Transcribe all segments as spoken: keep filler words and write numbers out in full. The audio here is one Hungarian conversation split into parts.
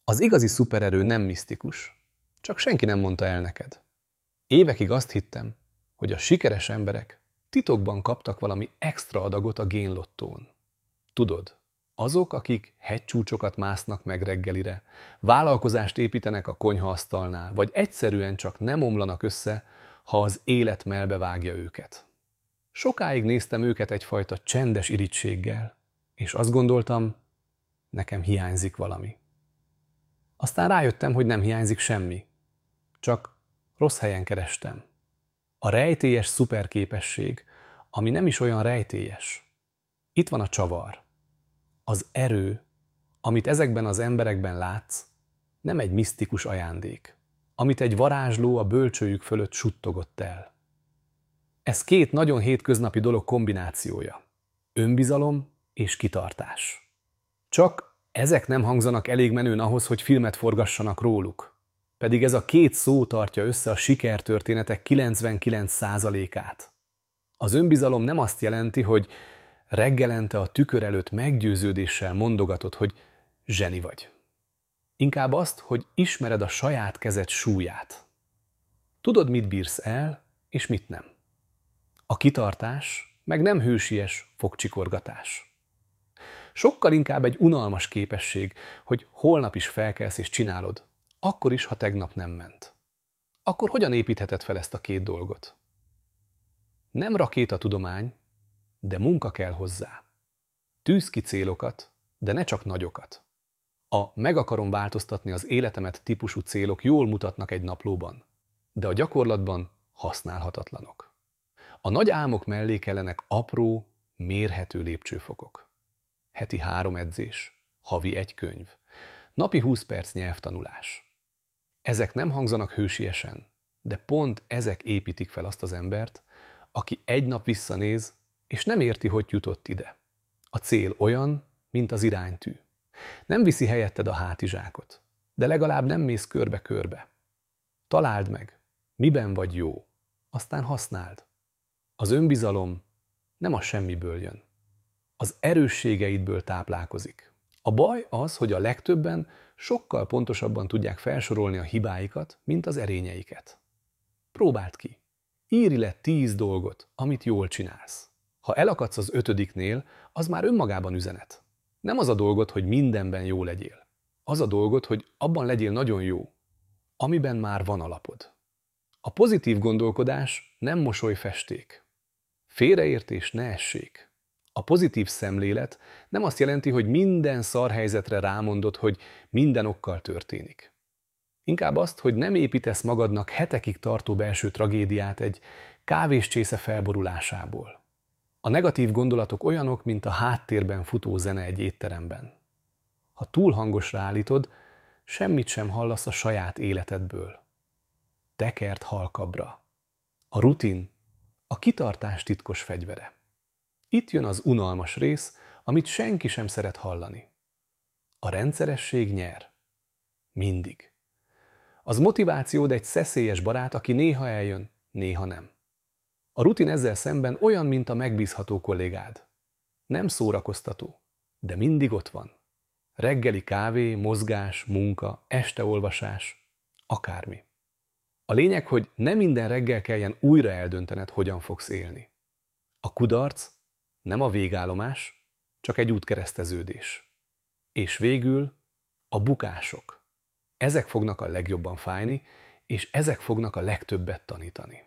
Az igazi szupererő nem misztikus, csak senki nem mondta el neked. Évekig azt hittem, hogy a sikeres emberek titokban kaptak valami extra adagot a génlottón. Tudod, azok, akik hegycsúcsokat másznak meg reggelire, vállalkozást építenek a konyhaasztalnál, vagy egyszerűen csak nem omlanak össze, ha az élet melbevágja őket. Sokáig néztem őket egyfajta csendes irítséggel, és azt gondoltam, nekem hiányzik valami. Aztán rájöttem, hogy nem hiányzik semmi. Csak rossz helyen kerestem. A rejtélyes szuperképesség, ami nem is olyan rejtélyes. Itt van a csavar. Az erő, amit ezekben az emberekben látsz, nem egy misztikus ajándék, amit egy varázsló a bölcsőjük fölött suttogott el. Ez két nagyon hétköznapi dolog kombinációja. Önbizalom és kitartás. Csak ezek nem hangzanak elég menőn ahhoz, hogy filmet forgassanak róluk. Pedig ez a két szó tartja össze a sikertörténetek kilencvenkilenc százalékát. Az önbizalom nem azt jelenti, hogy reggelente a tükör előtt meggyőződéssel mondogatod, hogy zseni vagy. Inkább azt, hogy ismered a saját kezed súlyát. Tudod, mit bírsz el, és mit nem. A kitartás meg nem hősies fogcsikorgatás. Sokkal inkább egy unalmas képesség, hogy holnap is felkelsz és csinálod, akkor is, ha tegnap nem ment. Akkor hogyan építheted fel ezt a két dolgot? Nem rakétatudomány, de munka kell hozzá. Tűzz ki célokat, de ne csak nagyokat. A meg akarom változtatni az életemet típusú célok jól mutatnak egy naplóban, de a gyakorlatban használhatatlanok. A nagy álmok mellé kellenek apró, mérhető lépcsőfokok. Heti három edzés, havi egy könyv, napi húsz perc nyelvtanulás. Ezek nem hangzanak hősiesen, de pont ezek építik fel azt az embert, aki egy nap visszanéz, és nem érti, hogy jutott ide. A cél olyan, mint az iránytű. Nem viszi helyetted a hátizsákot, de legalább nem mész körbe-körbe. Találd meg, miben vagy jó, aztán használd. Az önbizalom nem a semmiből jön. Az erősségeidből táplálkozik. A baj az, hogy a legtöbben sokkal pontosabban tudják felsorolni a hibáikat, mint az erényeiket. Próbáld ki. Írj le tíz dolgot, amit jól csinálsz. Ha elakadsz az ötödiknél, az már önmagában üzenet. Nem az a dolgot, hogy mindenben jó legyél. Az a dolgot, hogy abban legyél nagyon jó, amiben már van alapod. A pozitív gondolkodás nem mosolyfesték. Félreértés ne essék. A pozitív szemlélet nem azt jelenti, hogy minden szarhelyzetre rámondod, hogy minden okkal történik. Inkább azt, hogy nem építesz magadnak hetekig tartó belső tragédiát egy kávéscsésze felborulásából. A negatív gondolatok olyanok, mint a háttérben futó zene egy étteremben. Ha túl hangosra állítod, semmit sem hallasz a saját életedből. Tekerd halkabbra. A rutin a kitartás titkos fegyvere. Itt jön az unalmas rész, amit senki sem szeret hallani. A rendszeresség nyer. Mindig. Az motivációd egy szeszélyes barát, aki néha eljön, néha nem. A rutin ezzel szemben olyan, mint a megbízható kollégád. Nem szórakoztató, de mindig ott van. Reggeli kávé, mozgás, munka, este olvasás, akármi. A lényeg, hogy nem minden reggel kelljen újra eldöntened, hogyan fogsz élni. A kudarc nem a végállomás, csak egy útkereszteződés. És végül a bukások. Ezek fognak a legjobban fájni, és ezek fognak a legtöbbet tanítani.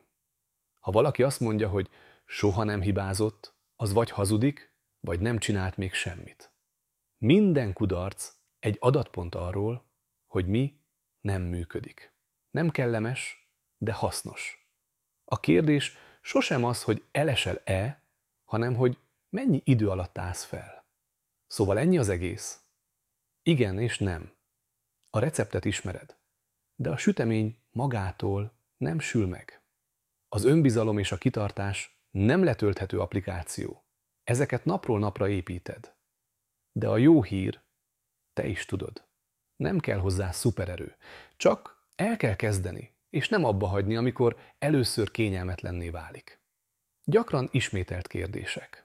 Ha valaki azt mondja, hogy soha nem hibázott, az vagy hazudik, vagy nem csinált még semmit. Minden kudarc egy adatpont arról, hogy mi nem működik. Nem kellemes, de hasznos. A kérdés sosem az, hogy elesel-e, hanem hogy mennyi idő alatt állsz fel. Szóval ennyi az egész. Igen és nem. A receptet ismered, de a sütemény magától nem sül meg. Az önbizalom és a kitartás nem letölthető applikáció. Ezeket napról napra építed. De a jó hír, te is tudod. Nem kell hozzá szupererő. Csak el kell kezdeni, és nem abba hagyni, amikor először kényelmetlenné válik. Gyakran ismételt kérdések.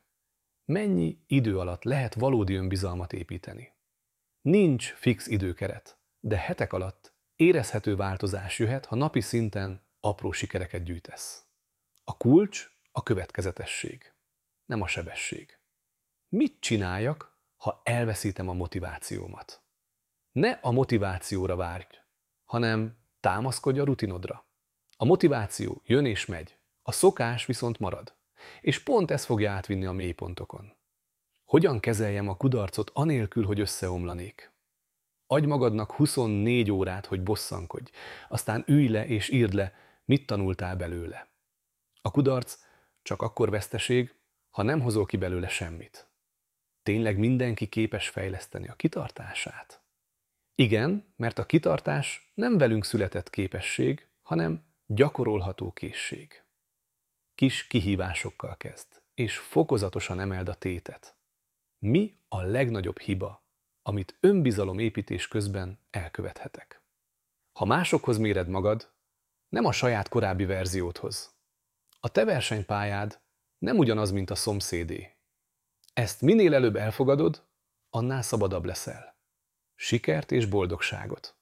Mennyi idő alatt lehet valódi önbizalmat építeni? Nincs fix időkeret, de hetek alatt érezhető változás jöhet, ha napi szinten apró sikereket gyűjtesz. A kulcs a következetesség, nem a sebesség. Mit csináljak, ha elveszítem a motivációmat? Ne a motivációra várj, hanem támaszkodj a rutinodra. A motiváció jön és megy, a szokás viszont marad, és pont ez fogja átvinni a mélypontokon. Hogyan kezeljem a kudarcot anélkül, hogy összeomlanék? Adj magadnak huszonnégy órát, hogy bosszankodj, aztán ülj le és írd le, mit tanultál belőle. A kudarc csak akkor veszteség, ha nem hozol ki belőle semmit. Tényleg mindenki képes fejleszteni a kitartását? Igen, mert a kitartás nem velünk született képesség, hanem gyakorolható készség. Kis kihívásokkal kezd, és fokozatosan emeld a tétet. Mi a legnagyobb hiba, amit önbizalomépítés közben elkövethetek? Ha másokhoz méred magad, nem a saját korábbi verziódhoz. A te versenypályád nem ugyanaz, mint a szomszédé. Ezt minél előbb elfogadod, annál szabadabb leszel. Sikert és boldogságot!